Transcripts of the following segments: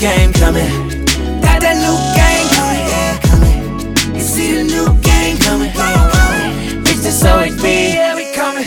game coming. Got that new game coming. You see the new game coming. Bitch, this OHB, yeah, we coming.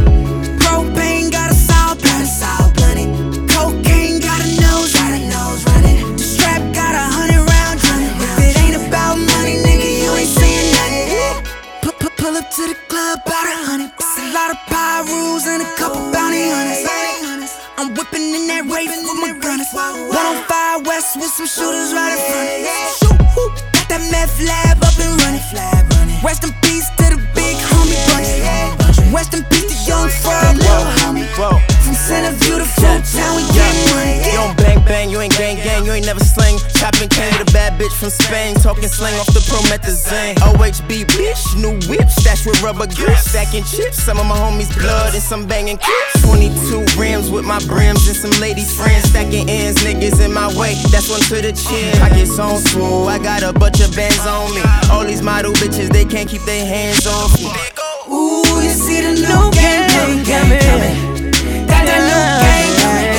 Propane got us all blunted. Cocaine got a nose running. The strap got 100 rounds running. If it ain't about money, nigga, you ain't saying nothing. Pull up to the club, about 100. It's a lot of power rules and a couple bounty hunters. I'm whipping in that Wraith with my gunners. 105 West with some shooters right in front. Got that meth lab up and running. Rest in peace to the big homie bunch. Rest in peace to Young Frog, little homie. From Centerview to Fruit Town, we get money. You don't bang bang, you ain't gang gang, you ain't never sling. Chopping cane with a bad bitch from Spain, talking slang off the promethazine. OHB bitch, new whip, stashed with rubber grips, stacking chips. Some of my homies blood and some banging clips. 22 rims with my brims and some lady friends, stacking ends, niggas in my way. That's one to the chin. Pockets on swole, I got a bunch of bands on me. All these model bitches, they can't keep their hands off me. Ooh, you see the new game coming. Got that new game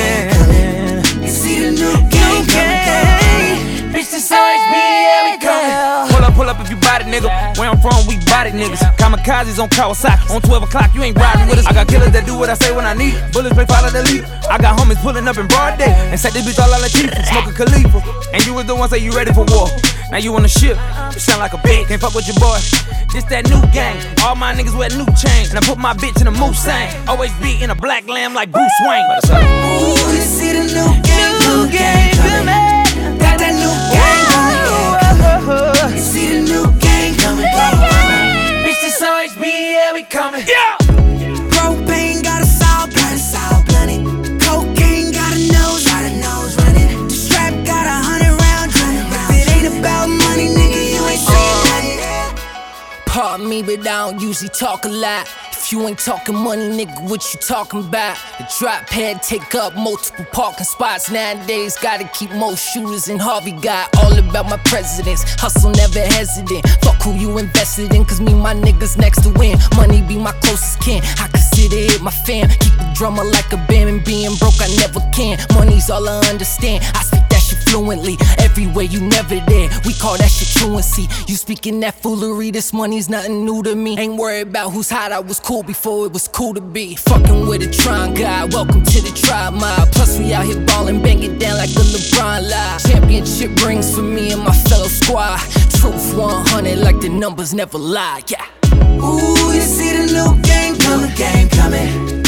coming. You see the new game coming. Bitch, this OHB, yeah, we coming. Pull up if you body, nigga. Where I'm from, we body niggas. Kamikazes on Kawasaki. On 12 o'clock, you ain't riding with us. I got killers that do what I say when I need it. Bullets may follow the lead. I got homies pulling up in broad day and set this bitch all out like Latifah, smoking Khalifa. And you was the one say you ready for war. Now you on the ship, you sound like a bitch. Can't fuck with your boy. This that new gang. All my niggas wear new chains. And I put my bitch in a Mulsanne. Always be in a black lamb like Bruce Wayne. Ooh, you see the new game coming. Got that new game coming. You see the new game coming. Bitch, this OHB, yeah, we coming. Yeah. Propane got us all blunted. Cocaine got a nose running. The strap got 100 rounds running. If it ain't about money, nigga, you ain't saying nothing. Pardon me, but I don't usually talk a lot. If you ain't talking money, nigga, what you talking about? The drop head take up multiple parking spots. Nowadays, gotta keep more shooters than Harvey got. All about my presidents, hustle never hesitant. Fuck who you invested in, cause me and my niggas next to win. Money be my closest kin, I consider it my fam. Keep the drummer like a band, and being broke I never can. Money's all I understand, I speak that shit fluently. Everywhere you never there, we call that shit truancy. You speaking that foolery, this money's nothing new to me. Ain't worried about who's hot, I was cool before it was cool to be. Fucking with a Tron guy, welcome to the tribe mob. Plus we out here ballin', bang it down like the LeBron live. Championship rings for me and my fellow squad. Truth 100 like the numbers never lie, yeah. Ooh, you see the new game coming.